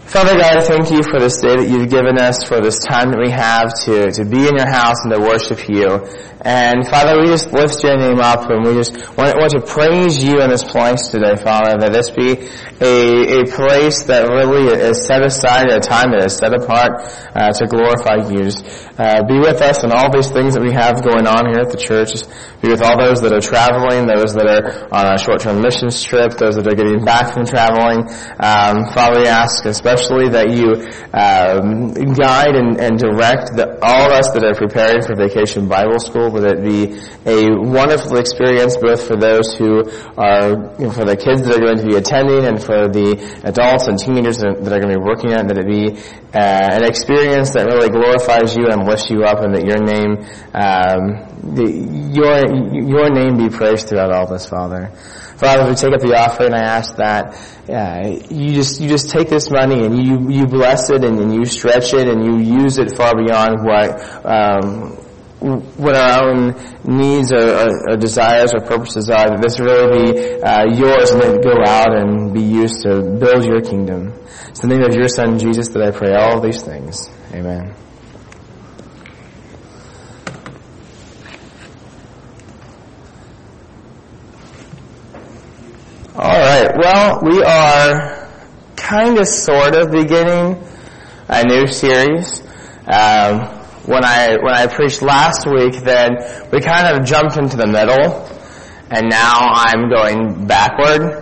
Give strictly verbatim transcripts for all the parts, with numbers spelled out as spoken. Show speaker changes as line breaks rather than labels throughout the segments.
Father God, I thank you for this day that you've given us, for this time that we have to, to be in your house and to worship you. And Father, we just lift your name up, and we just want, want to praise you in this place today, Father, that this be a, a place that really is set aside, a time that is set apart uh, to glorify you. Just uh, be with us in all these things that we have going on here at the church. Just be with all those that are traveling, those that are on a short-term missions trip, those that are getting back from traveling. Um, Father, we ask especially that you um, guide and, and direct the, all of us that are preparing for Vacation Bible School, that it be a wonderful experience both for those who are, you know, for the kids that are going to be attending and for the adults and teenagers that are, that are going to be working on it, that it be uh, an experience that really glorifies you and lifts you up, and that your name, um, the, your your name be praised throughout all this, Father. Father, as we take up the offering, I ask that uh, you just you just take this money and you you bless it and, and you stretch it and you use it far beyond what um, what our own needs or, or, or desires or purposes are. That this really be uh, yours, and that go out and be used to build your kingdom. It's in the name of your Son Jesus that I pray all of these things. Amen. Alright, well, we are kind of sort of beginning a new series. Um, when I when I preached last week, then we kind of jumped into the middle, and now I'm going backward,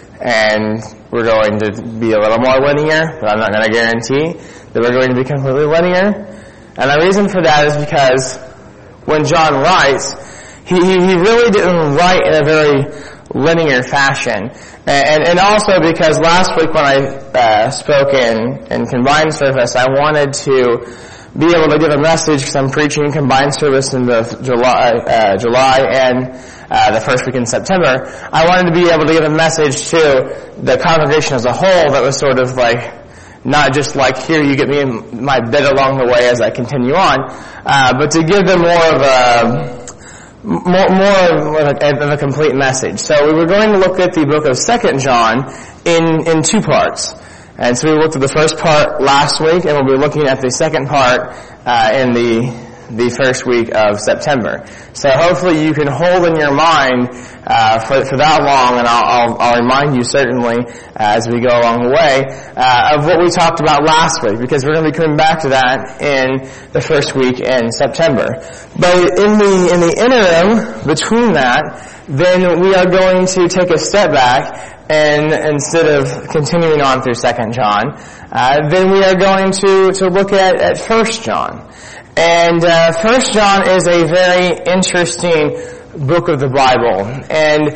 and we're going to be a little more linear, but I'm not going to guarantee that we're going to be completely linear. And the reason for that is because when John writes, he, he really didn't write in a very linear fashion. And, and also because last week when I uh, spoke in, in combined service, I wanted to be able to give a message, because I'm preaching combined service in the July, uh, July and uh, the first week in September. I wanted to be able to give a message to the congregation as a whole that was sort of like, not just like, here, you get me in my bit along the way as I continue on, uh, but to give them more of a More, more of a, of a complete message. So we were going to look at the book of Second John in, in two parts. And so we looked at the first part last week, and we'll be looking at the second part uh, in the the first week of September. So hopefully you can hold in your mind uh, for, for that long, and I'll, I'll, I'll remind you certainly uh, as we go along the way uh, of what we talked about last week, because we're going to be coming back to that in the first week in September. But in the in the interim between that, then we are going to take a step back, and instead of continuing on through Second John, uh, then we are going to to look at at First John. And uh, First John is a very interesting book of the Bible. And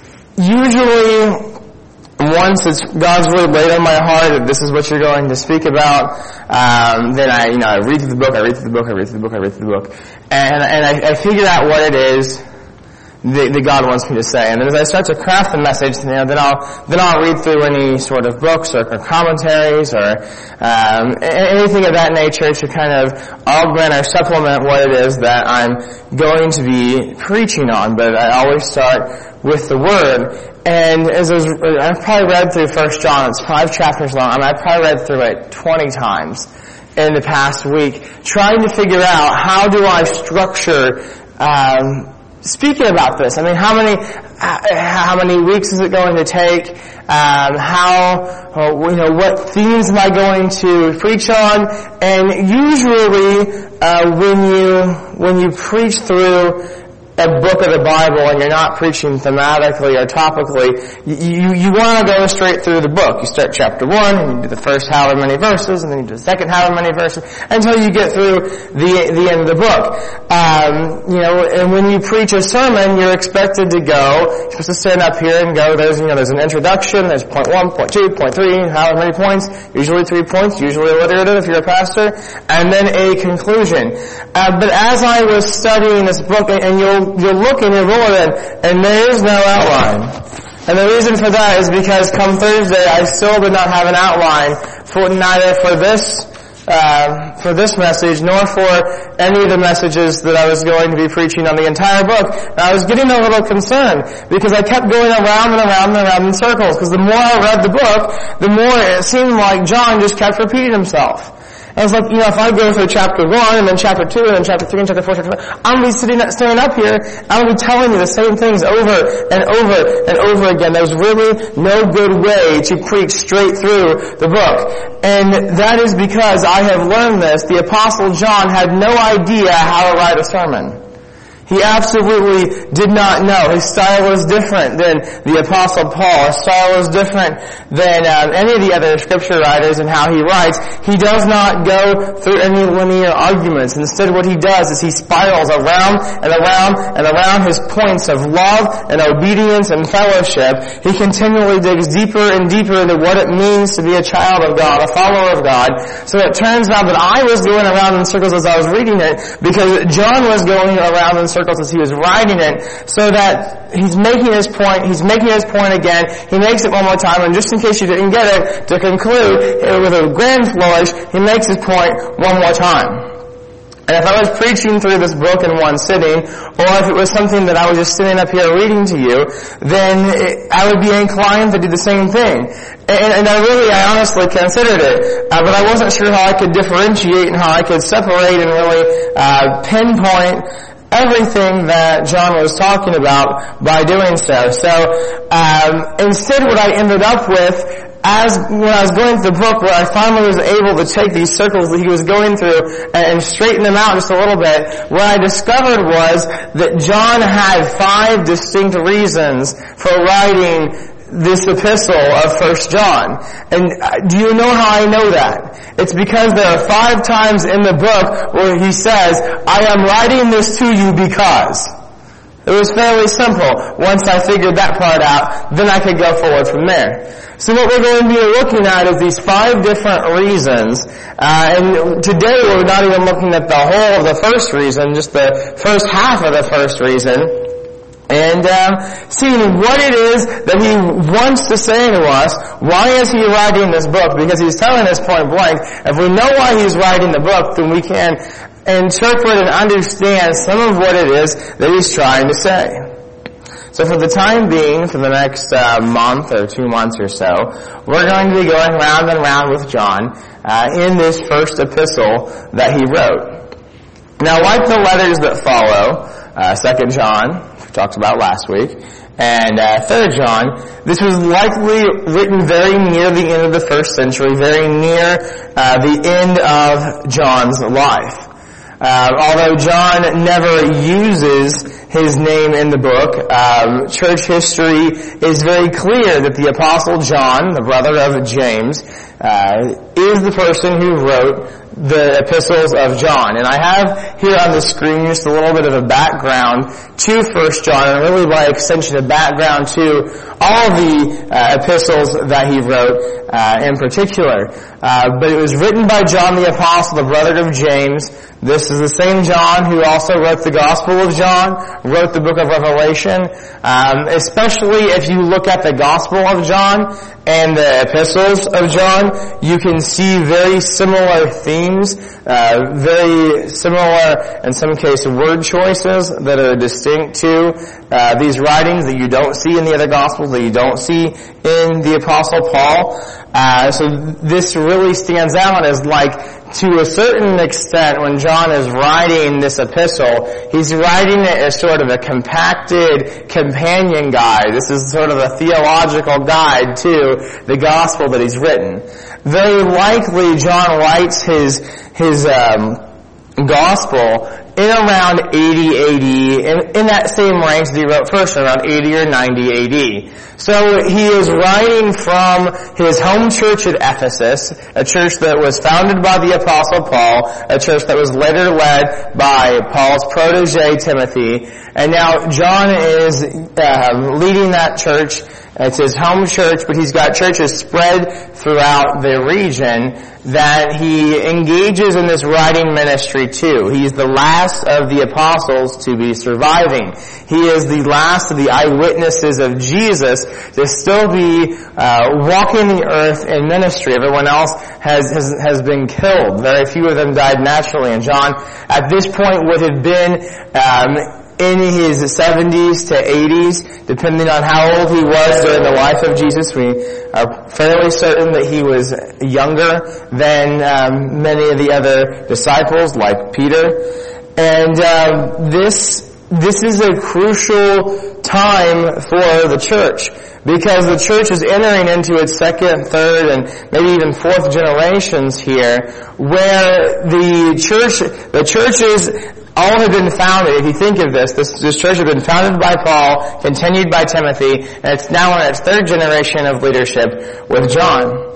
usually, once it's God's really laid on my heart that this is what you're going to speak about, um, then I, you know, I read through the book, I read through the book, I read through the book, I read through the book, and and I, I figure out what it is that, that God wants me to say. And then as I start to craft the message, you know, then I'll then I'll read through any sort of books or, or commentaries or um, anything of that nature to kind of augment or supplement what it is that I'm going to be preaching on. But I always start with the Word. And as I was, I've probably read through First John. It's five chapters long. I mean, I've probably read through it twenty times in the past week, trying to figure out how do I structure um speaking about this. I mean, how many how many weeks is it going to take? Um, how you know what themes am I going to preach on? And usually, uh, when you when you preach through a book of the Bible and you're not preaching thematically or topically, you, you want to go straight through the book. You start chapter one, and you do the first however many verses, and then you do the second however many verses, until you get through the the end of the book. Um, you know, and when you preach a sermon, you're expected to go, you're supposed to stand up here and go, there's, you know, there's an introduction, there's point one, point two, point three, however many points, usually three points, usually alliterative if you're a pastor, and then a conclusion. Uh, but as I was studying this book, and you'll You'll look in your bulletin, and there is no outline. And the reason for that is because come Thursday, I still did not have an outline for neither for this uh, for this message, nor for any of the messages that I was going to be preaching on the entire book. And I was getting a little concerned because I kept going around and around and around in circles, because the more I read the book, the more it seemed like John just kept repeating himself. And it's like, you know, if I go through chapter one, and then chapter two, and then chapter three, and chapter four, chapter five, I'm going to be sitting, standing up here, I'm going to be telling you the same things over and over and over again. There's really no good way to preach straight through the book. And that is because I have learned this. The Apostle John had no idea how to write a sermon. He absolutely did not know. His style was different than the Apostle Paul. His style was different than um, any of the other scripture writers in how he writes. He does not go through any linear arguments. Instead, what he does is he spirals around and around and around his points of love and obedience and fellowship. He continually digs deeper and deeper into what it means to be a child of God, a follower of God. So it turns out that I was going around in circles as I was reading it, because John was going around in circles circles as he was writing it, so that he's making his point, he's making his point again, he makes it one more time, and just in case you didn't get it, to conclude, with a grand flourish, he makes his point one more time. And if I was preaching through this book in one sitting, or if it was something that I was just sitting up here reading to you, then it, I would be inclined to do the same thing. And, and I really, I honestly considered it, uh, but I wasn't sure how I could differentiate and how I could separate and really uh, pinpoint everything that John was talking about by doing so. So um, instead, what I ended up with, as when I was going through the book, where I finally was able to take these circles that he was going through and, and straighten them out just a little bit, what I discovered was that John had five distinct reasons for writing this epistle of First John. And do you know how I know that? It's because there are five times in the book where he says, I am writing this to you because. It was fairly simple. Once I figured that part out, then I could go forward from there. So what we're going to be looking at is these five different reasons. Uh, and today we're not even looking at the whole of the first reason, just the first half of the first reason. And um, seeing what it is that he wants to say to us. Why is he writing this book? Because he's telling us point blank, if we know why he's writing the book, then we can interpret and understand some of what it is that he's trying to say. So for the time being, for the next uh, month or two months or so, we're going to be going round and round with John uh, in this first epistle that he wrote. Now, like the letters that follow, uh, Second John, we talked about last week, and uh, Third John, this was likely written very near the end of the first century, very near uh, the end of John's life. Uh, although John never uses his name in the book, um, church history is very clear that the Apostle John, the brother of James, uh, is the person who wrote the epistles of John. And I have here on the screen just a little bit of a background to First John, and really by extension a background to all the uh, epistles that he wrote uh, in particular. Uh, but it was written by John the Apostle, the brother of James. This is the same John who also wrote the Gospel of John, wrote the book of Revelation. Um, especially if you look at the Gospel of John and the epistles of John, you can see very similar themes, uh, very similar, in some cases, word choices that are distinct to uh, these writings that you don't see in the other Gospels, that you don't see in the Apostle Paul. Uh, so this really stands out as like, to a certain extent, when John is writing this epistle, he's writing it as sort of a compacted companion guide. This is sort of a theological guide to the gospel that he's written. Very likely, John writes his his um, gospel in around eighty A D, in, in that same range that he wrote first, around eighty or ninety A D. So he is writing from his home church at Ephesus, a church that was founded by the Apostle Paul, a church that was later led by Paul's protege, Timothy. And now John is uh, leading that church It's his home church, but he's got churches spread throughout the region that he engages in this writing ministry too. He's the last of the apostles to be surviving. He is the last of the eyewitnesses of Jesus to still be uh, walking the earth in ministry. Everyone else has, has has been killed. Very few of them died naturally. And John, at this point, would have been um, in his seventies to eighties, depending on how old he was during the life of Jesus. We are fairly certain that he was younger than um, many of the other disciples, like Peter. And um, this this is a crucial time for the church, because the church is entering into its second, third, and maybe even fourth generations here, where the church, the churches all have been founded. If you think of this, this, this church has been founded by Paul, continued by Timothy, and it's now in its third generation of leadership with John.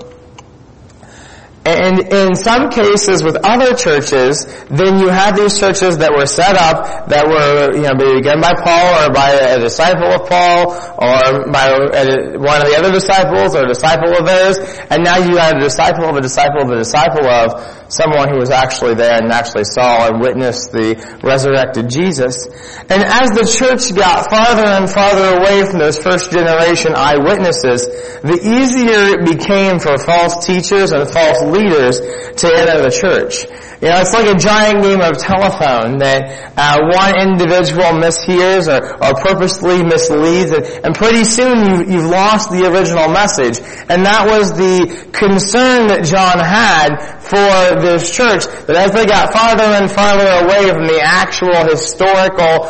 And in some cases with other churches, then you had these churches that were set up, that were, you know, begun by Paul or by a disciple of Paul or by a, one of the other disciples or a disciple of theirs, and now you had a disciple of a disciple of a disciple of someone who was actually there and actually saw and witnessed the resurrected Jesus. And as the church got farther and farther away from those first generation eyewitnesses, the easier it became for false teachers and false leaders to enter the church. You know, it's like a giant game of telephone that uh, one individual mishears or, or purposely misleads, and, and pretty soon you, you've lost the original message. And that was the concern that John had for this church, that as they got farther and farther away from the actual historical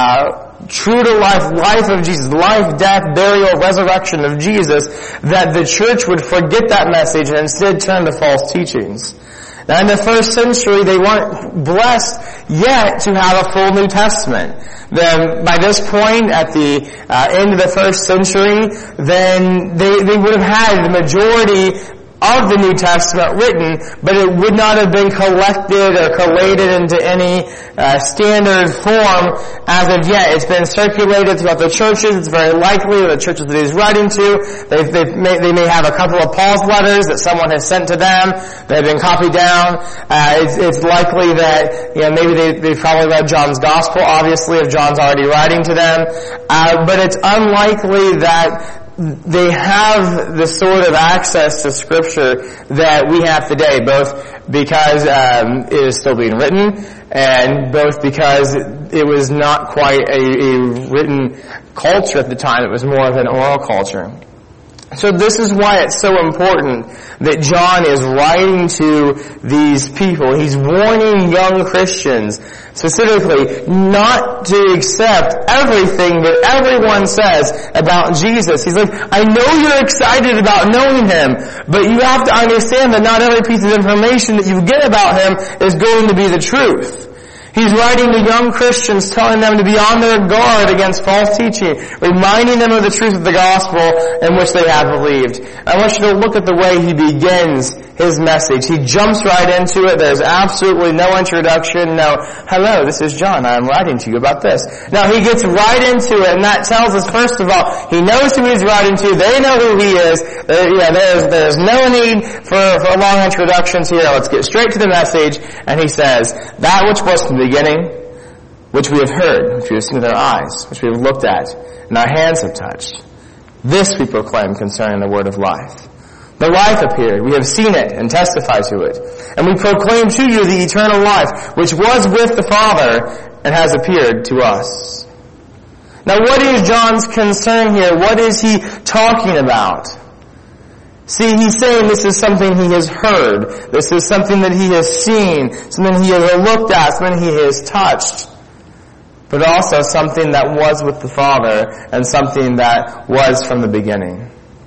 uh true to life, life of Jesus, life, death, burial, resurrection of Jesus, that the church would forget that message and instead turn to false teachings. Now in the first century, they weren't blessed yet to have a full New Testament. Then by this point, at the uh, end of the first century, then they, they would have had the majority of the New Testament written, but it would not have been collected or collated into any uh, standard form as of yet. It's been circulated throughout the churches. It's very likely that the churches that he's writing to, they've, they've may, they may have a couple of Paul's letters that someone has sent to them. They've been copied down. Uh, it's, it's likely that, you know, maybe they, they've probably read John's Gospel, obviously, if John's already writing to them. Uh, but it's unlikely that they have the sort of access to Scripture that we have today, both because um, it is still being written, and both because it was not quite a, a written culture at the time. It was more of an oral culture. So this is why it's so important that John is writing to these people. He's warning young Christians specifically not to accept everything that everyone says about Jesus. He's like, I know you're excited about knowing Him, but you have to understand that not every piece of information that you get about Him is going to be the truth. He's writing to young Christians, telling them to be on their guard against false teaching, reminding them of the truth of the gospel in which they have believed. I want you to look at the way he begins his message. He jumps right into it. There's absolutely no introduction, no, hello, this is John, I'm writing to you about this. No, he gets right into it, and that tells us, first of all, he knows who he's writing to, they know who he is. There, yeah, there's, there's no need for, for long introductions here. Let's get straight to the message. And he says, that which was from the beginning, which we have heard, which we have seen with our eyes, which we have looked at, and our hands have touched. This we proclaim concerning the word of life. The life appeared, we have seen it and testify to it. And we proclaim to you the eternal life, which was with the Father and has appeared to us. Now what is John's concern here? What is he talking about? See, he's saying this is something he has heard. This is something that he has seen, something he has looked at, something he has touched. But also something that was with the Father and something that was from the beginning.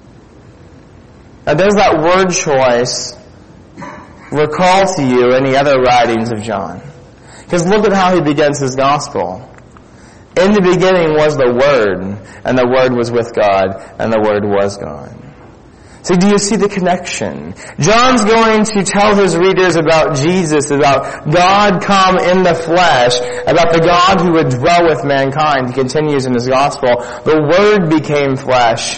Now does that word choice recall to you any other writings of John? Because look at how he begins his gospel. In the beginning was the Word, and the Word was with God, and the Word was God. So do you see the connection? John's going to tell his readers about Jesus, about God come in the flesh, about the God who would dwell with mankind. He continues in his gospel. The Word became flesh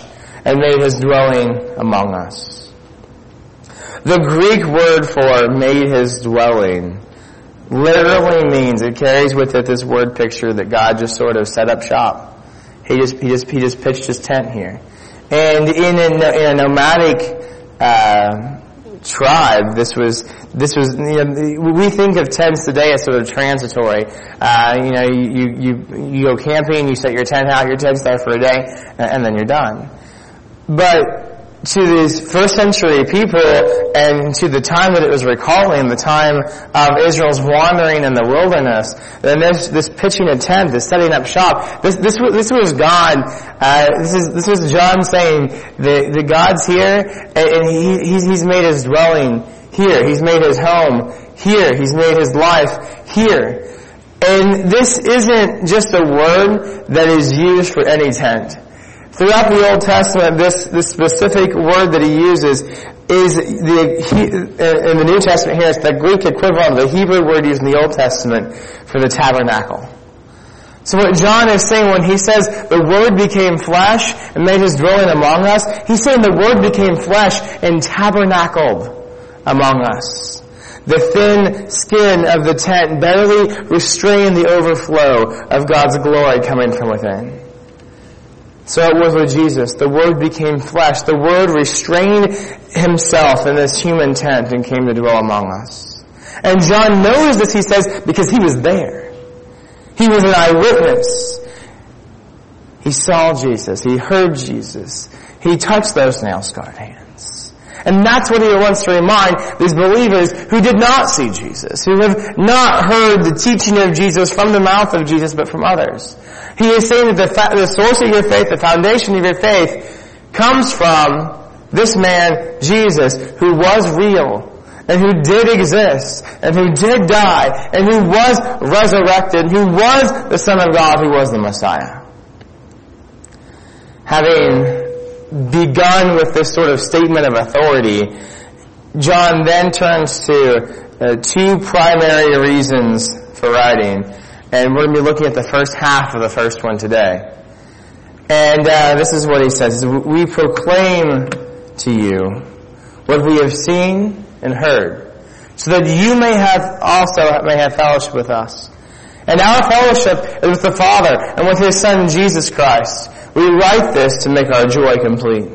and made his dwelling among us. The Greek word for made his dwelling literally means, it carries with it this word picture that God just sort of set up shop. He just, he just, he just pitched his tent here. And in a, in a nomadic, uh, tribe, this was, this was, you know, we think of tents today as sort of transitory. Uh, you know, you, you, you go camping, you set your tent out, your tent's there for a day, and then you're done. But to these first century people, and to the time that it was recalling, the time of Israel's wandering in the wilderness, then this, this pitching a tent, this setting up shop, this, this, this was God, uh, this is, this was John saying that, that God's here, and he, he's, he's made his dwelling here. He's made his home here. He's made his life here. And this isn't just a word that is used for any tent. Throughout the Old Testament, this, this specific word that he uses is the, in the New Testament here, it's the Greek equivalent of the Hebrew word used in the Old Testament for the tabernacle. So what John is saying when he says the Word became flesh and made his dwelling among us, he's saying the Word became flesh and tabernacled among us. The thin skin of the tent barely restrained the overflow of God's glory coming from within. So it was with Jesus. The Word became flesh. The Word restrained himself in this human tent and came to dwell among us. And John knows this, he says, because he was there. He was an eyewitness. He saw Jesus. He heard Jesus. He touched those nail-scarred hands. And that's what he wants to remind these believers who did not see Jesus, who have not heard the teaching of Jesus from the mouth of Jesus, but from others. He is saying that the, fa- the source of your faith, the foundation of your faith, comes from this man, Jesus, who was real, and who did exist, and who did die, and who was resurrected, who was the Son of God, who was the Messiah. Having begun with this sort of statement of authority, John then turns to uh, two primary reasons for writing. And we're going to be looking at the first half of the first one today. And uh, this is what he says. We proclaim to you what we have seen and heard, so that you may have also may have fellowship with us. And our fellowship is with the Father and with His Son, Jesus Christ. We write this to make our joy complete.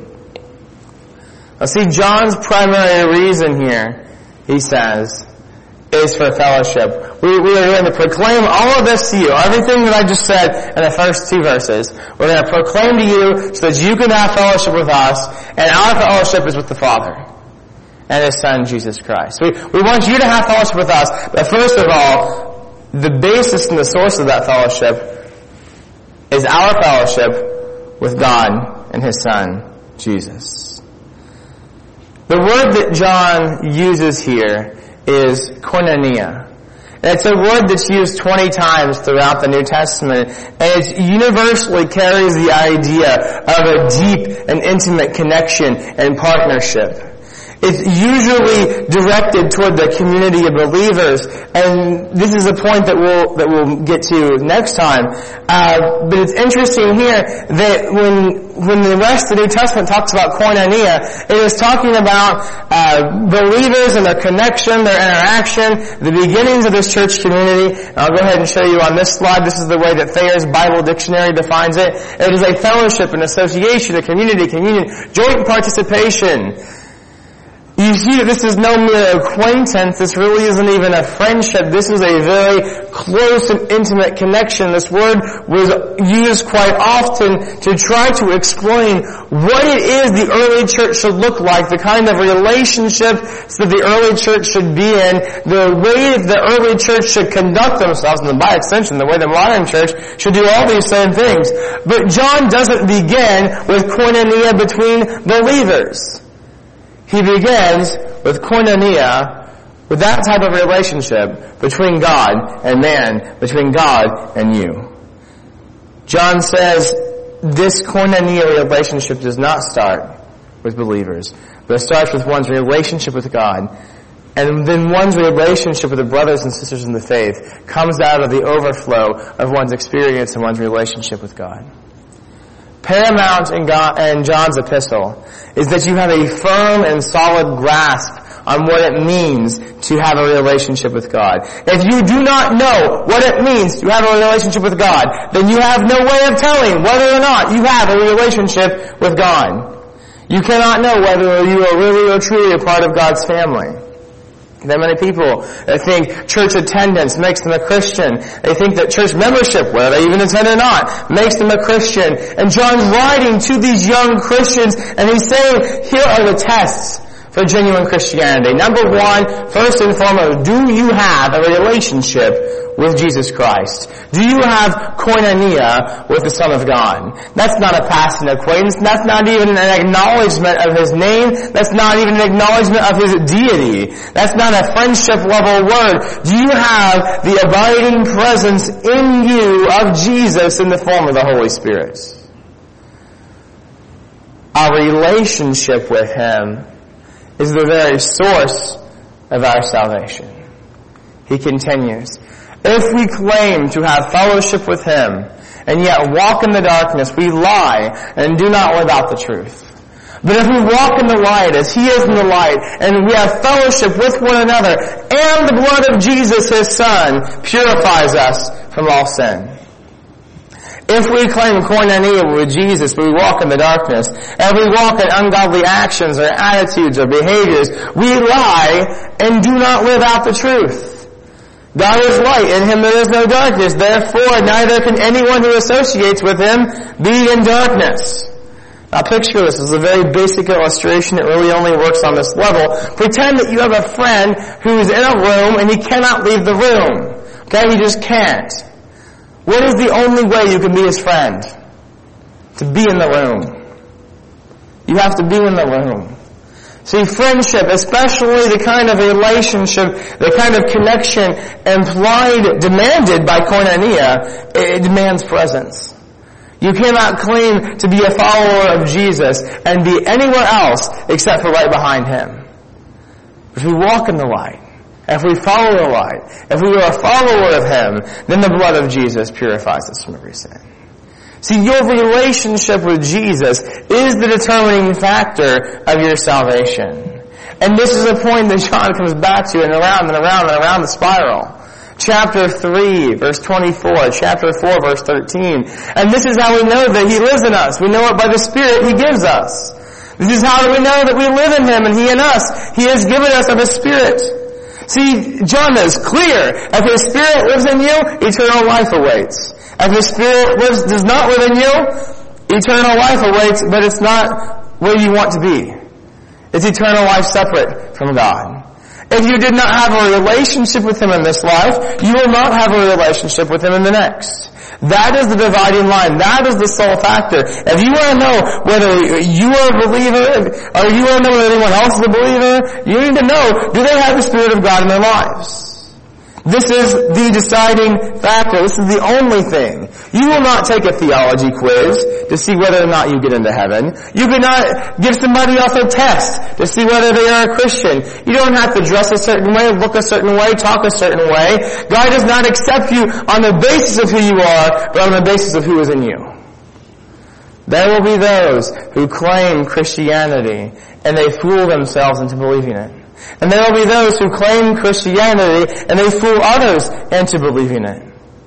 Now see, John's primary reason here, he says, is for fellowship. We, we are going to proclaim all of this to you. Everything that I just said in the first two verses, we're going to proclaim to you so that you can have fellowship with us, and our fellowship is with the Father and His Son, Jesus Christ. We, we want you to have fellowship with us, but first of all, the basis and the source of that fellowship is our fellowship with God and His Son, Jesus. The word that John uses here is koinonia. And it's a word that's used twenty times throughout the New Testament, and it universally carries the idea of a deep and intimate connection and partnership. It's usually directed toward the community of believers, and this is a point that we'll that we'll get to next time. Uh, but it's interesting here that when when the rest of the New Testament talks about koinonia, it is talking about uh, believers and their connection, their interaction, the beginnings of this church community. And I'll go ahead and show you on this slide. This is the way that Thayer's Bible Dictionary defines it. It is a fellowship, an association, a community, communion, joint participation. You see that this is no mere acquaintance. This really isn't even a friendship. This is a very close and intimate connection. This word was used quite often to try to explain what it is the early church should look like, the kind of relationship that the early church should be in, the way the early church should conduct themselves, and by extension, the way the modern church should do all these same things. But John doesn't begin with koinonia between believers. He begins with koinonia, with that type of relationship between God and man, between God and you. John says this koinonia relationship does not start with believers, but it starts with one's relationship with God. And then one's relationship with the brothers and sisters in the faith comes out of the overflow of one's experience and one's relationship with God. paramount in, God, in John's epistle is that you have a firm and solid grasp on what it means to have a relationship with God. If you do not know what it means to have a relationship with God, then you have no way of telling whether or not you have a relationship with God. You cannot know whether you are really or truly a part of God's family. There are many people that think church attendance makes them a Christian. They think that church membership, whether they even attend or not, makes them a Christian. And John's writing to these young Christians, and he's saying, here are the tests for genuine Christianity. Number one, first and foremost, do you have a relationship with Jesus Christ? Do you have koinonia with the Son of God? That's not a passing acquaintance. That's not even an acknowledgement of His name. That's not even an acknowledgement of His deity. That's not a friendship level word. Do you have the abiding presence in you of Jesus in the form of the Holy Spirit? Our relationship with Him is the very source of our salvation. He continues, if we claim to have fellowship with Him and yet walk in the darkness, we lie and do not live out the truth. But if we walk in the light as He is in the light, and we have fellowship with one another, and the blood of Jesus, His Son, purifies us from all sin. If we claim koinonia with Jesus, but we walk in the darkness, and we walk in ungodly actions or attitudes or behaviors, we lie and do not live out the truth. God is light, in Him there is no darkness. Therefore, neither can anyone who associates with Him be in darkness. Now picture this. This is a very basic illustration. It really only works on this level. Pretend that you have a friend who is in a room and he cannot leave the room. Okay? He just can't. What is the only way you can be his friend? To be in the room. You have to be in the room. See, friendship, especially the kind of relationship, the kind of connection implied, demanded by koinonia, it demands presence. You cannot claim to be a follower of Jesus and be anywhere else except for right behind Him. If we walk in the light, if we follow the light, if we are a follower of Him, then the blood of Jesus purifies us from every sin. See, your relationship with Jesus is the determining factor of your salvation. And this is a point that John comes back to and around and around and around the spiral. Chapter three, verse twenty-four, chapter four, verse thirteen. And this is how we know that He lives in us. We know it by the Spirit He gives us. This is how we know that we live in Him and He in us. He has given us of His Spirit. See, John is clear. If His Spirit lives in you, eternal life awaits. If His Spirit lives, does not live in you, eternal life awaits, but it's not where you want to be. It's eternal life separate from God. If you did not have a relationship with Him in this life, you will not have a relationship with Him in the next. That is the dividing line. That is the sole factor. If you want to know whether you are a believer, or you want to know whether anyone else is a believer, you need to know, do they have the Spirit of God in their lives? This is the deciding factor. This is the only thing. You will not take a theology quiz to see whether or not you get into heaven. You cannot give somebody else a test to see whether they are a Christian. You don't have to dress a certain way, look a certain way, talk a certain way. God does not accept you on the basis of who you are, but on the basis of who is in you. There will be those who claim Christianity and they fool themselves into believing it. And there will be those who claim Christianity and they fool others into believing it.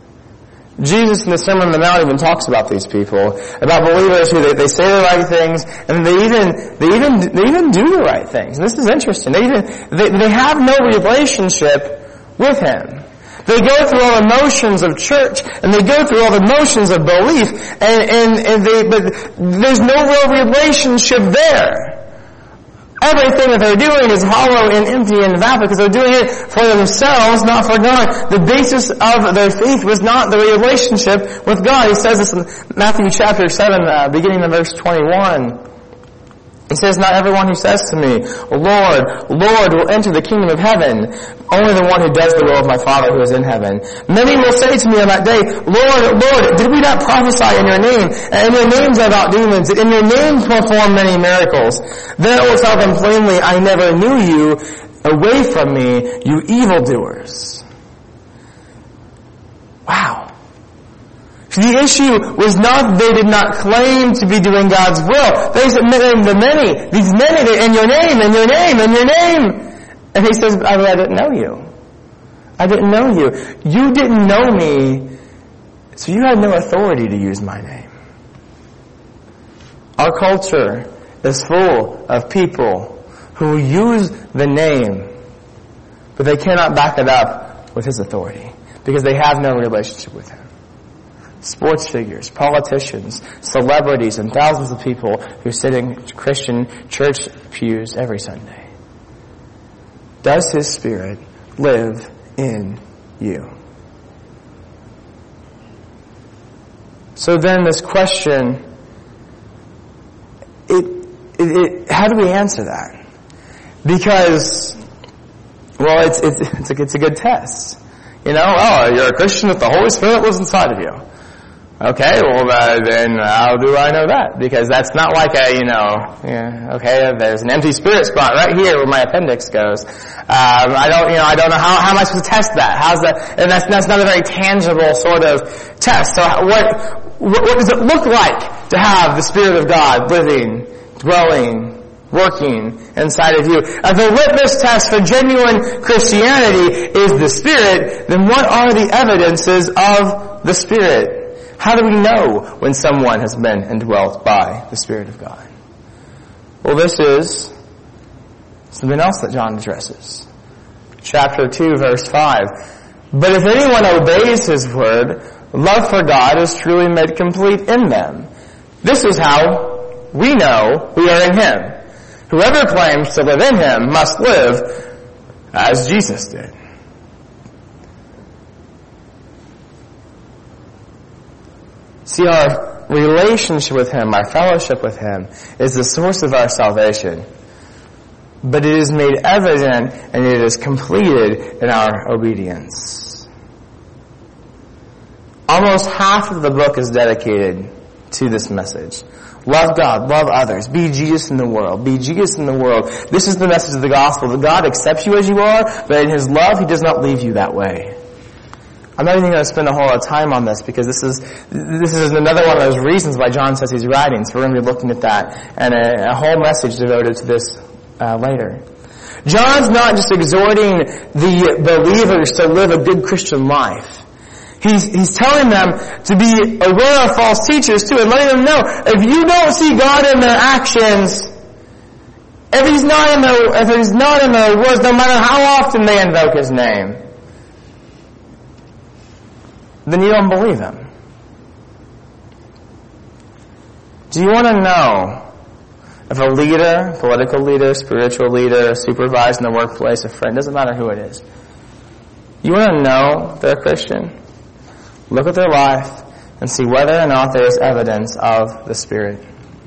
Jesus in the Sermon on the Mount even talks about these people, about believers who they, they say the right things and they even they even they even do the right things. And this is interesting. They even they, they have no relationship with Him. They go through all the motions of church and they go through all the motions of belief, and and, and they but there's no real relationship there. Everything that they're doing is hollow and empty and vapid because they're doing it for themselves, not for God. The basis of their faith was not the relationship with God. He says this in Matthew chapter seven, uh, beginning in verse twenty-one. He says, not everyone who says to me, Lord, Lord, will enter the kingdom of heaven. Only the one who does the will of my Father who is in heaven. Many will say to me on that day, Lord, Lord, did we not prophesy in your name? And in your name drive out demons. In your name perform many miracles. Then I will tell them plainly, I never knew you. Away from me, you evildoers. Wow. The issue was not that they did not claim to be doing God's will. They said, the many, these many, in your name, in your name, in your name. And he says, I, I didn't know you. I didn't know you. You didn't know me, so you had no authority to use my name. Our culture is full of people who use the name, but they cannot back it up with his authority because they have no relationship with him. Sports figures, politicians, celebrities, and thousands of people who sit in Christian church pews every Sunday. Does his Spirit live in you? So then this question, it, it, it how do we answer that? Because, well, it's, it's, it's, a, it's a good test. You know, oh, you're a Christian if the Holy Spirit lives inside of you. Okay, well uh, then how do I know that? Because that's not like a, you know, yeah, okay, there's an empty spirit spot right here where my appendix goes. Um, I don't, you know, I don't know how, how am I supposed to test that? How's that? And that's, that's not a very tangible sort of test. So what, what, what does it look like to have the Spirit of God living, dwelling, working inside of you? If the litmus test for genuine Christianity is the Spirit, then what are the evidences of the Spirit? How do we know when someone has been indwelt by the Spirit of God? Well, this is something else that John addresses. Chapter two, verse five. But if anyone obeys his word, love for God is truly made complete in them. This is how we know we are in him. Whoever claims to live in him must live as Jesus did. See, our relationship with him, our fellowship with him, is the source of our salvation. But it is made evident and it is completed in our obedience. Almost half of the book is dedicated to this message. Love God, love others, be Jesus in the world, be Jesus in the world. This is the message of the gospel, that God accepts you as you are, but in his love, he does not leave you that way. I'm not even going to spend a whole lot of time on this because this is this is another one of those reasons why John says he's writing. So we're going to be looking at that and a, a whole message devoted to this uh, later. John's not just exhorting the believers to live a good Christian life. He's he's telling them to be aware of false teachers too, and letting them know if you don't see God in their actions, if he's not in their if he's not in their words, no matter how often they invoke his name, then you don't believe him. Do you want to know if a leader, political leader, spiritual leader, a supervisor in the workplace, a friend, doesn't matter who it is, you want to know they're a Christian? Look at their life and see whether or not there is evidence of the Spirit.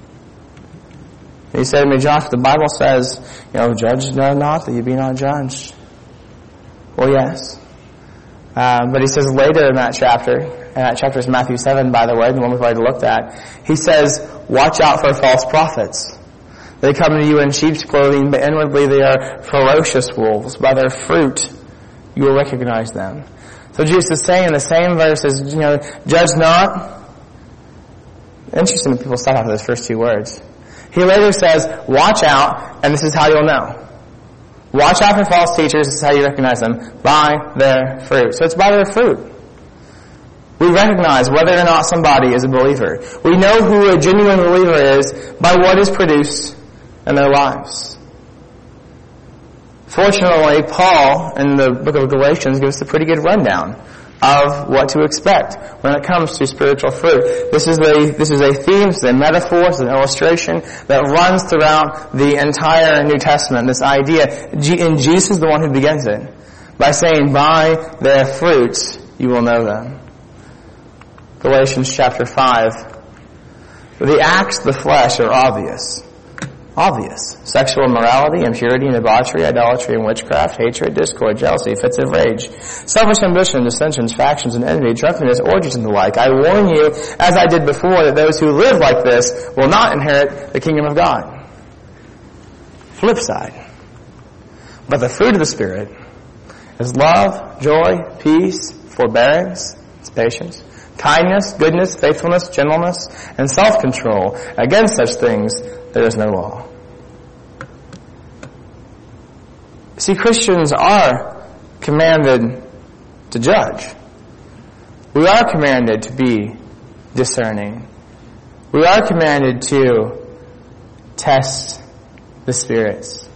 You say to me, Josh, the Bible says, you know, judge not that you be not judged. Well, yes. Um, but he says later in that chapter, and that chapter is Matthew seven, by the way, the one we've already looked at, he says, watch out for false prophets. They come to you in sheep's clothing, but inwardly they are ferocious wolves. By their fruit you will recognize them. So Jesus is saying in the same verses, you know, judge not. Interesting that people stop after those first two words. He later says, watch out, and this is how you'll know. Watch out for false teachers. This is how you recognize them. By their fruit. So it's by their fruit. We recognize whether or not somebody is a believer. We know who a genuine believer is by what is produced in their lives. Fortunately, Paul, in the book of Galatians, gives us a pretty good rundown of what to expect when it comes to spiritual fruit. This is a this is a theme, it's a metaphor, it's an illustration that runs throughout the entire New Testament. This idea, and Jesus is the one who begins it by saying, "By their fruits you will know them." Galatians chapter five. The acts of the flesh are obvious. Obvious. Sexual immorality, impurity, and debauchery, idolatry and witchcraft, hatred, discord, jealousy, fits of rage, selfish ambition, dissensions, factions, and envy, drunkenness, orgies, and the like. I warn you, as I did before, that those who live like this will not inherit the kingdom of God. Flip side. But the fruit of the Spirit is love, joy, peace, forbearance, it's patience, kindness, goodness, faithfulness, gentleness, and self-control. Against such things there is no law. See, Christians are commanded to judge. We are commanded to be discerning. We are commanded to test the spirits.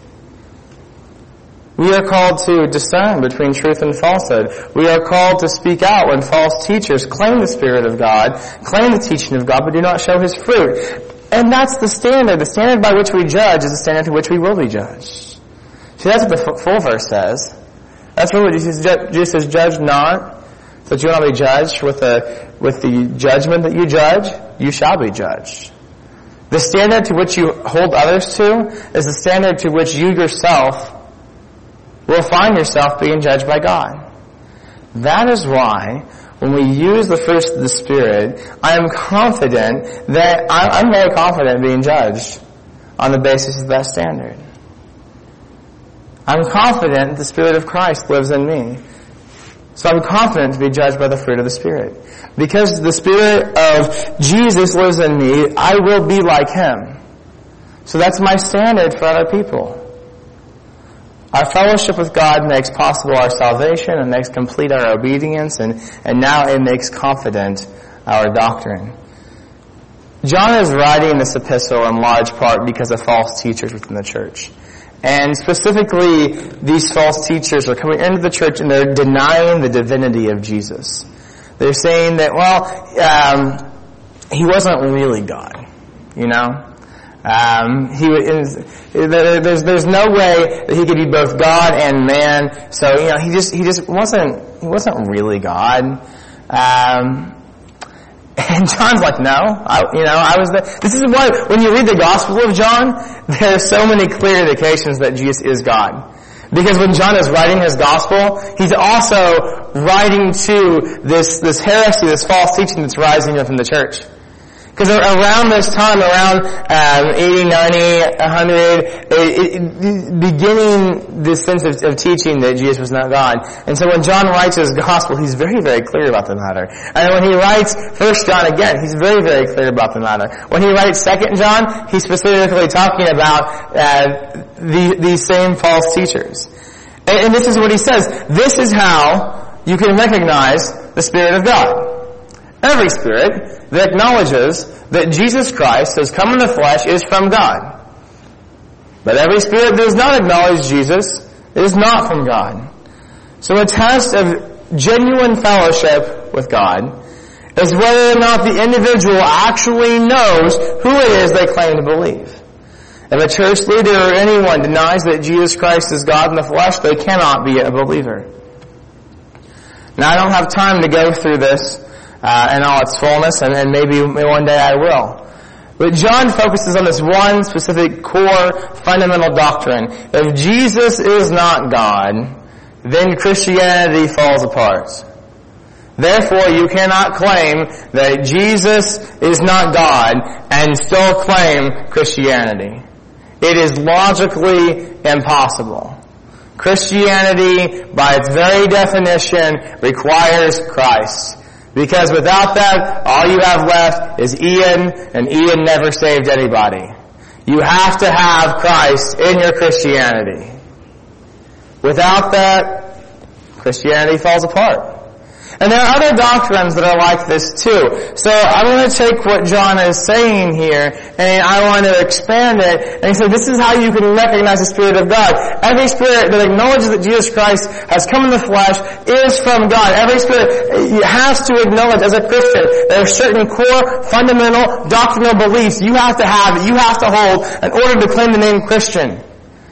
We are called to discern between truth and falsehood. We are called to speak out when false teachers claim the Spirit of God, claim the teaching of God, but do not show His fruit. And that's the standard. The standard by which we judge is the standard to which we will be judged. See, that's what the full verse says. That's what Jesus says, judge not, so that you will not be judged with the, with the judgment that you judge, you shall be judged. The standard to which you hold others to is the standard to which you yourself will find yourself being judged by God. That is why when we use the fruits of the Spirit, I am confident that, I'm very confident being judged on the basis of that standard. I'm confident the Spirit of Christ lives in me. So I'm confident to be judged by the fruit of the Spirit. Because the Spirit of Jesus lives in me, I will be like Him. So that's my standard for other people. Our fellowship with God makes possible our salvation and makes complete our obedience, and, and now it makes confident our doctrine. John is writing this epistle in large part because of false teachers within the church. And specifically, these false teachers are coming into the church and they're denying the divinity of Jesus. They're saying that, well, um, He wasn't really God, you know? Um, he is, there's there's no way that He could be both God and man. So you know, he just he just wasn't he wasn't really God. Um, and John's like, no, I, you know, I was the. This is why when you read the Gospel of John, there are so many clear indications that Jesus is God. Because when John is writing his Gospel, he's also writing to this this heresy, this false teaching that's rising up in the church. Because around this time, around um, eighty, ninety, one hundred, it, it, beginning this sense of, of teaching that Jesus was not God. And so when John writes his gospel, he's very, very clear about the matter. And when he writes First John again, he's very, very clear about the matter. When he writes Second John, he's specifically talking about uh, the, these same false teachers. And, and this is what he says. This is how you can recognize the Spirit of God. Every spirit that acknowledges that Jesus Christ has come in the flesh is from God. But every spirit that does not acknowledge Jesus is not from God. So a test of genuine fellowship with God is whether or not the individual actually knows who it is they claim to believe. If a church leader or anyone denies that Jesus Christ is God in the flesh, they cannot be a believer. Now I don't have time to go through this Uh, in all its fullness, and, and maybe one day I will. But John focuses on this one specific core fundamental doctrine. If Jesus is not God, then Christianity falls apart. Therefore, you cannot claim that Jesus is not God and still claim Christianity. It is logically impossible. Christianity, by its very definition, requires Christ. Because without that, all you have left is Ian, and Ian never saved anybody. You have to have Christ in your Christianity. Without that, Christianity falls apart. And there are other doctrines that are like this too. So I want to take what John is saying here, and I want to expand it. And he said, this is how you can recognize the Spirit of God. Every spirit that acknowledges that Jesus Christ has come in the flesh is from God. Every spirit has to acknowledge as a Christian there are certain core, fundamental, doctrinal beliefs you have to have, you have to hold in order to claim the name Christian.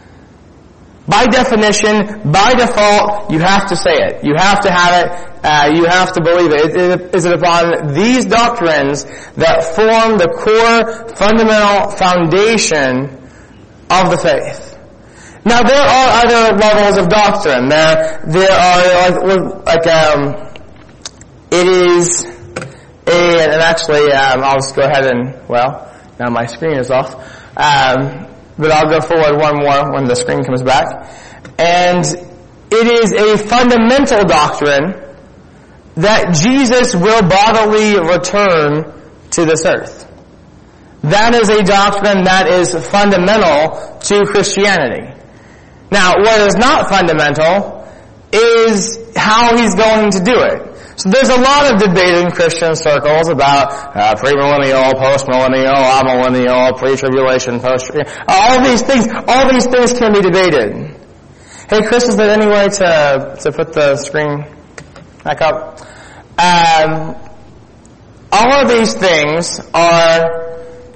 By definition, by default, you have to say it. You have to have it. Uh, you have to believe it. It, it. Is it upon these doctrines that form the core, fundamental foundation of the faith? Now, there are other levels of doctrine. There, there are like, like um, it is a, and actually, um, I'll just go ahead and well, now my screen is off. Um, But I'll go forward one more when the screen comes back. And it is a fundamental doctrine that Jesus will bodily return to this earth. That is a doctrine that is fundamental to Christianity. Now, what is not fundamental is how he's going to do it. So there's a lot of debate in Christian circles about uh, premillennial, postmillennial, amillennial, pre-tribulation, post all these things. All these things can be debated. Hey, Chris, is there any way to to put the screen back up? Um, all of these things are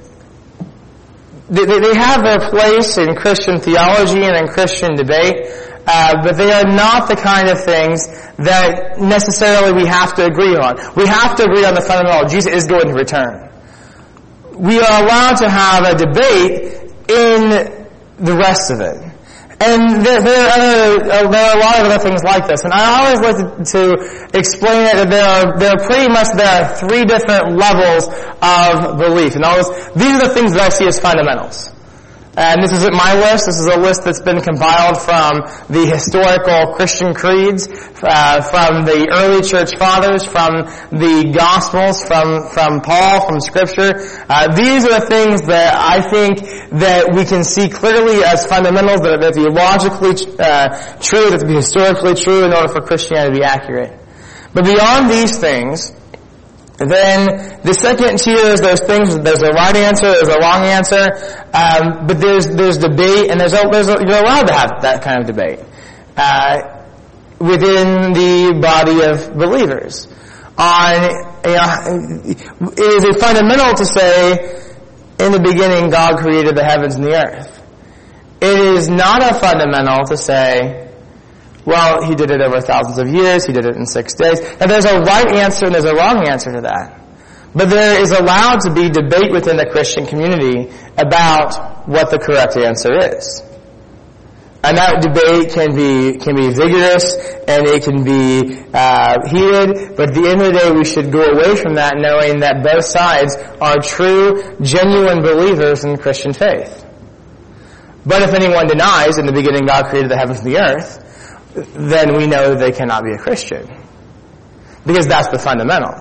they, they have their place in Christian theology and in Christian debate. Uh, but they are not the kind of things that necessarily we have to agree on. We have to agree on the fundamental. Jesus is going to return. We are allowed to have a debate in the rest of it. And there, there, are, uh, there are a lot of other things like this. And I always like to, to explain it that there are, there are pretty much, there are three different levels of belief. And always, these are the things that I see as fundamentals. And this isn't my list. This is a list that's been compiled from the historical Christian creeds, uh, from the early church fathers, from the Gospels, from from Paul, from Scripture. Uh, these are the things that I think that we can see clearly as fundamentals, that are theologically uh, true, that to be historically true in order for Christianity to be accurate. But beyond these things, then the second tier is those things. There's a right answer, there's a wrong answer, um, but there's there's debate, and there's, a, there's a, you're allowed to have that kind of debate uh, within the body of believers. On you know, it is a fundamental to say, in the beginning God created the heavens and the earth. It is not a fundamental to say, well, he did it over thousands of years, he did it in six days. Now there's a right answer and there's a wrong answer to that. But there is allowed to be debate within the Christian community about what the correct answer is. And that debate can be, can be vigorous and it can be, uh, heated, but at the end of the day we should go away from that knowing that both sides are true, genuine believers in the Christian faith. But if anyone denies in the beginning God created the heavens and the earth, then we know they cannot be a Christian. Because that's the fundamental.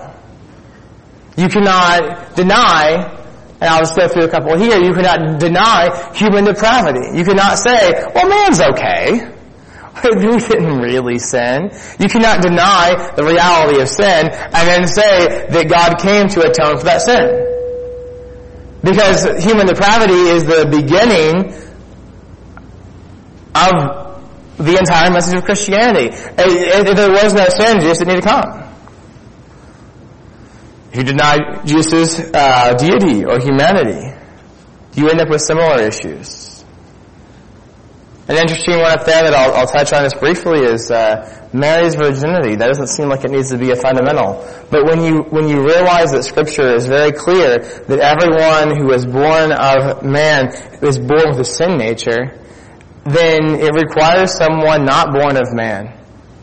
You cannot deny, and I'll just go through a couple here, you cannot deny human depravity. You cannot say, well, man's okay. We didn't really sin. You cannot deny the reality of sin and then say that God came to atone for that sin. Because human depravity is the beginning of the entire message of Christianity. If there was no sin, Jesus didn't need to come. If you deny Jesus' uh, deity or humanity, you end up with similar issues. An interesting one up there that I'll, I'll touch on this briefly is uh, Mary's virginity. That doesn't seem like it needs to be a fundamental. But when you when you realize that Scripture is very clear that everyone who is born of man is born with a sin nature, then it requires someone not born of man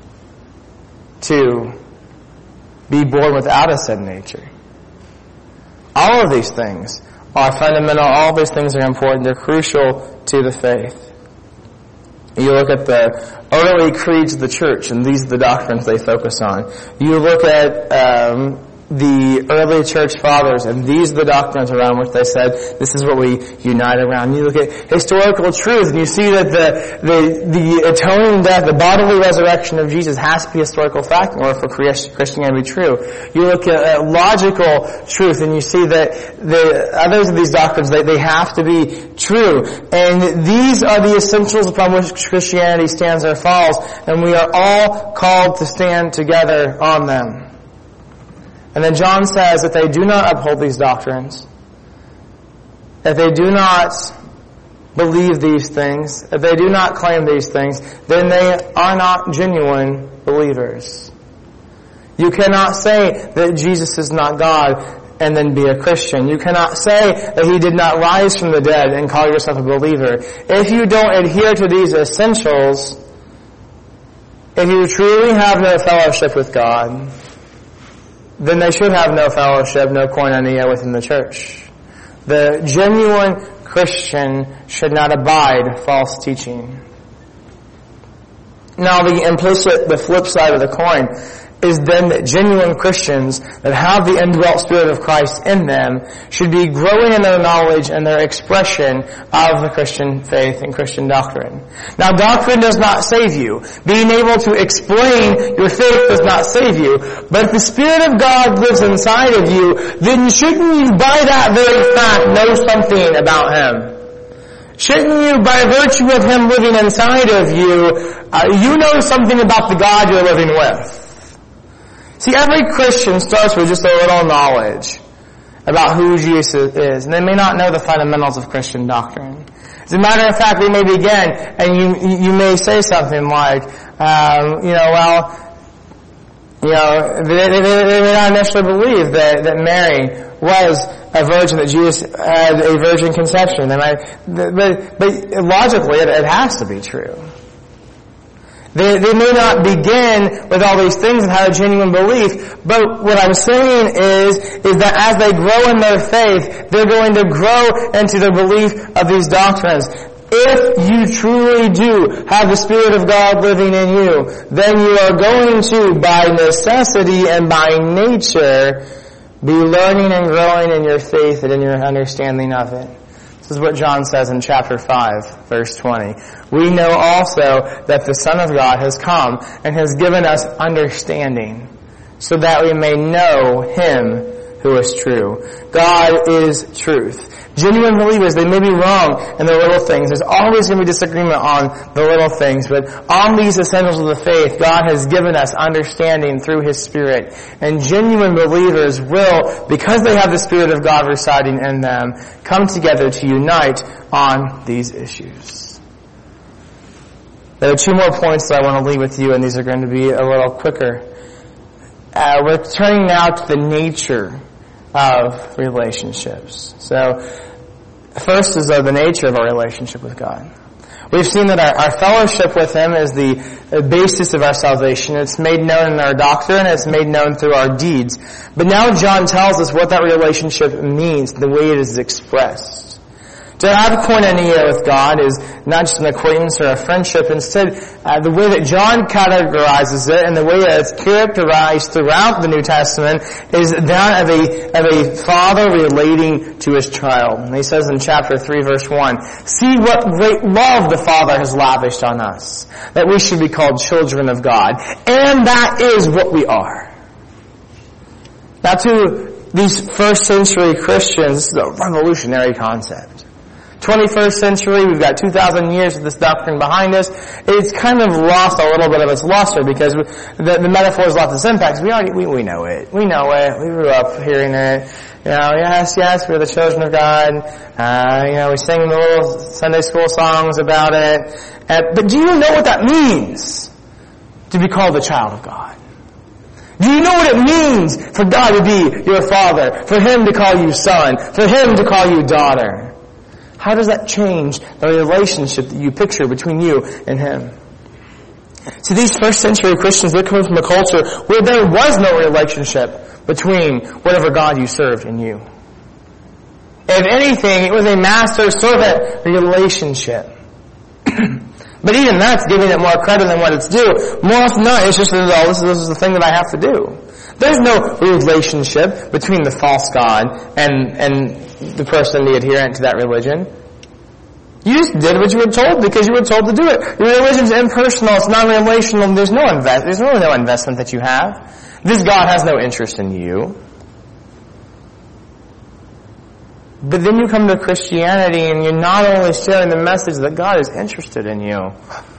to be born without a sin nature. All of these things are fundamental. All of these things are important. They're crucial to the faith. You look at the early creeds of the church, and these are the doctrines they focus on. You look at um, the early church fathers, and these are the doctrines around which they said, this is what we unite around. You look at historical truth, and you see that the, the, the atoning death, the bodily resurrection of Jesus has to be a historical fact in order for Christianity to be true. You look at uh, logical truth, and you see that the others of these doctrines, they, they have to be true. And these are the essentials upon which Christianity stands or falls, and we are all called to stand together on them. And then John says that they do not uphold these doctrines, if they do not believe these things, if they do not claim these things, then they are not genuine believers. You cannot say that Jesus is not God and then be a Christian. You cannot say that He did not rise from the dead and call yourself a believer. If you don't adhere to these essentials, if you truly have no fellowship with God, then they should have no fellowship, no koinonia within the church. The genuine Christian should not abide false teaching. Now the implicit, the flip side of the coin, is then that genuine Christians that have the indwelt Spirit of Christ in them should be growing in their knowledge and their expression of the Christian faith and Christian doctrine. Now, doctrine does not save you. Being able to explain your faith does not save you. But if the Spirit of God lives inside of you, then shouldn't you, by that very fact, know something about Him? Shouldn't you, by virtue of Him living inside of you, uh, you know something about the God you're living with? See, every Christian starts with just a little knowledge about who Jesus is, and they may not know the fundamentals of Christian doctrine. As a matter of fact, they may begin, and you you may say something like, um, you know, well, you know, they, they, they may not initially believe that, that Mary was a virgin, that Jesus had a virgin conception. They might, but, but logically, it, it has to be true. They, they may not begin with all these things and have a genuine belief, but what I'm saying is, is that as they grow in their faith, they're going to grow into the belief of these doctrines. If you truly do have the Spirit of God living in you, then you are going to, by necessity and by nature, be learning and growing in your faith and in your understanding of it. This is what John says in chapter five, verse twenty. We know also that the Son of God has come and has given us understanding, so that we may know Him who is true. God is truth. Genuine believers, they may be wrong in the little things. There's always going to be disagreement on the little things, but on these essentials of the faith, God has given us understanding through His Spirit. And genuine believers will, because they have the Spirit of God residing in them, come together to unite on these issues. There are two more points that I want to leave with you, and these are going to be a little quicker. Uh, we're turning now to the nature of relationships. So, first is uh, the nature of our relationship with God. We've seen that our, our fellowship with Him is the uh, basis of our salvation. It's made known in our doctrine, it's made known through our deeds. But now John tells us what that relationship means, the way it is expressed. To have koinonia with God is not just an acquaintance or a friendship. Instead, uh, the way that John categorizes it and the way that it's characterized throughout the New Testament is that of a, of a father relating to his child. And he says in chapter three, verse one, "See what great love the Father has lavished on us, that we should be called children of God. And that is what we are." Now, to these first century Christians, this is a revolutionary concept. twenty-first century, we've got two thousand years of this doctrine behind us. It's kind of lost a little bit of its luster because the, the metaphor has lost its impact. We already, we, we know it. We know it. We grew up hearing it. You know, yes, yes, we're the children of God. Uh, you know, we sing the little Sunday school songs about it. Uh, but do you know what that means to be called the child of God? Do you know what it means for God to be your Father, for Him to call you son, for Him to call you daughter? How does that change the relationship that you picture between you and Him? See, these first century Christians, they're coming from a culture where there was no relationship between whatever God you served and you. If anything, it was a master-servant relationship. But even that's giving it more credit than what it's due. More often than not, it's just, oh, this is, this is the thing that I have to do. There's no relationship between the false God and, and the person, the adherent to that religion. You just did what you were told because you were told to do it. Your religion's impersonal, it's non-relational, there's no invest, there's really no investment that you have. This God has no interest in you. But then you come to Christianity and you're not only sharing the message that God is interested in you,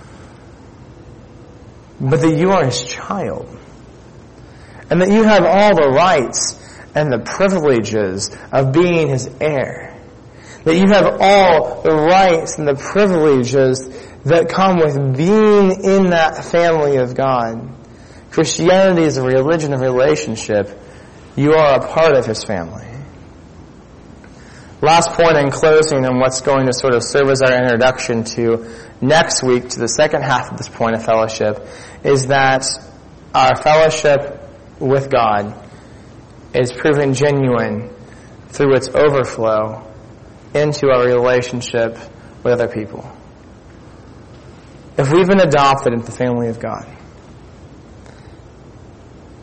but that you are His child. And that you have all the rights and the privileges of being His heir. That you have all the rights and the privileges that come with being in that family of God. Christianity is a religion of relationship. You are a part of His family. Last point in closing, and what's going to sort of serve as our introduction to next week, to the second half of this point of fellowship, is that our fellowship with God is proven genuine through its overflow into our relationship with other people. If we've been adopted into the family of God,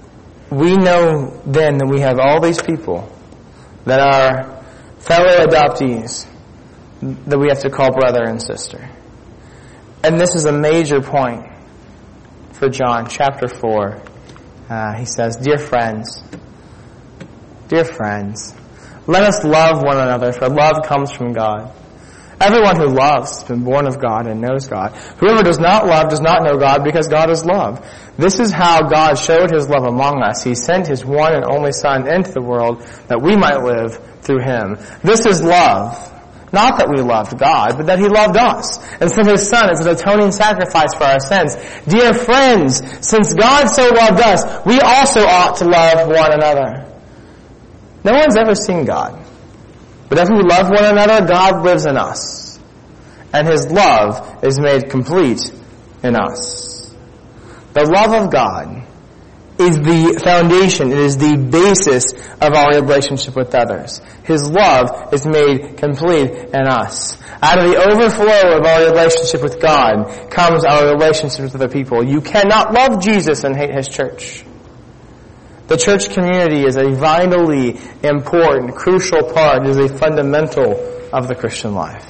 we know then that we have all these people that are fellow adoptees that we have to call brother and sister. And this is a major point for John, chapter four. Uh, he says, Dear friends, dear friends, let us love one another, for love comes from God. Everyone who loves has been born of God and knows God. Whoever does not love does not know God, because God is love. This is how God showed his love among us. He sent his one and only Son into the world that we might live through him. This is love. Not that we loved God, but that he loved us and sent his Son as an atoning sacrifice for our sins. Dear friends, since God so loved us, we also ought to love one another. No one's ever seen God. But if we love one another, God lives in us, and his love is made complete in us. The love of God is the foundation, it is the basis of our relationship with others. His love is made complete in us. Out of the overflow of our relationship with God comes our relationship with other people. You cannot love Jesus and hate his church. The church community is a vitally important, crucial part, is a fundamental of the Christian life.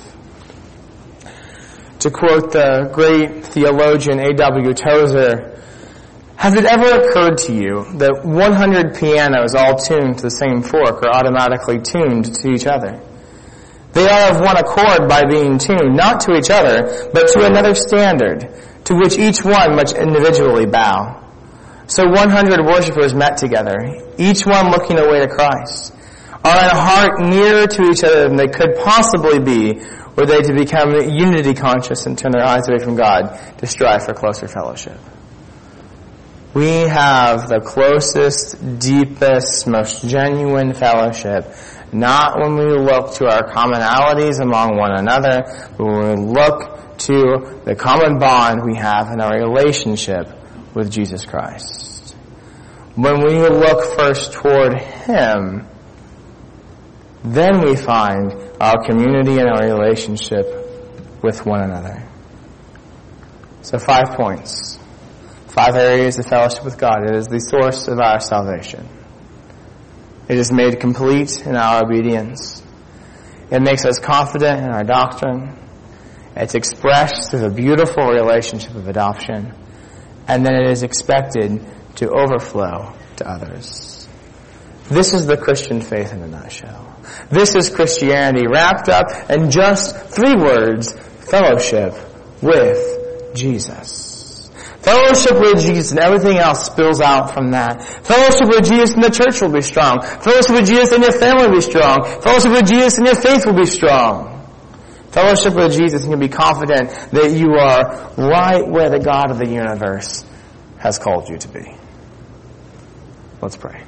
To quote the great theologian A W Tozer, has it ever occurred to you that one hundred pianos all tuned to the same fork are automatically tuned to each other? They are of one accord by being tuned, not to each other, but to another standard, to which each one must individually bow. So one hundred worshipers met together, each one looking away to Christ, are in heart nearer to each other than they could possibly be were they to become unity conscious and turn their eyes away from God to strive for closer fellowship. We have the closest, deepest, most genuine fellowship, not when we look to our commonalities among one another, but when we look to the common bond we have in our relationship with Jesus Christ. When we look first toward him, then we find our community and our relationship with one another. So five points. Five areas of fellowship with God. It is the source of our salvation. It is made complete in our obedience. It makes us confident in our doctrine. It's expressed through the beautiful relationship of adoption. And then it is expected to overflow to others. This is the Christian faith in a nutshell. This is Christianity wrapped up in just three words: fellowship with Jesus. Fellowship with Jesus, and everything else spills out from that. Fellowship with Jesus and the church will be strong. Fellowship with Jesus and your family will be strong. Fellowship with Jesus and your faith will be strong. Fellowship with Jesus, and you'll be confident that you are right where the God of the universe has called you to be. Let's pray.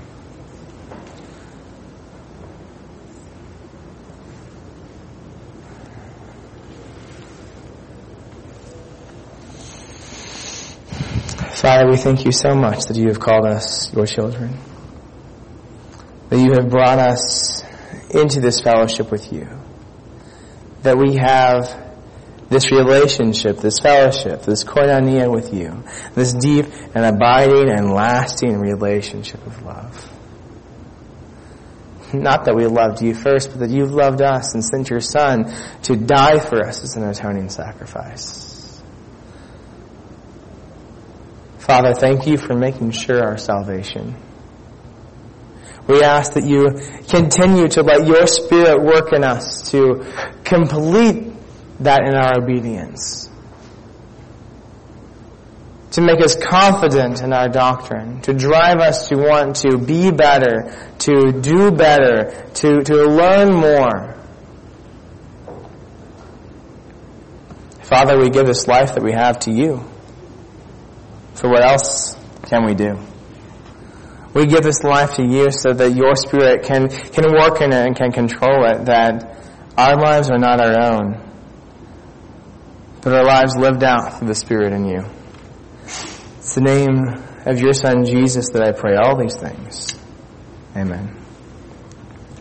Father, we thank you so much that you have called us your children, that you have brought us into this fellowship with you, that we have this relationship, this fellowship, this koinonia with you, this deep and abiding and lasting relationship of love. Not that we loved you first, but that you've loved us and sent your Son to die for us as an atoning sacrifice. Father, thank you for making sure our salvation. We ask that you continue to let your Spirit work in us to complete that in our obedience, to make us confident in our doctrine, to drive us to want to be better, to do better, to, to learn more. Father, we give this life that we have to you. For what else can we do? We give this life to you so that your Spirit can, can work in it and can control it, that our lives are not our own, but our lives lived out through the Spirit in you. It's the name of your Son, Jesus, that I pray all these things. Amen.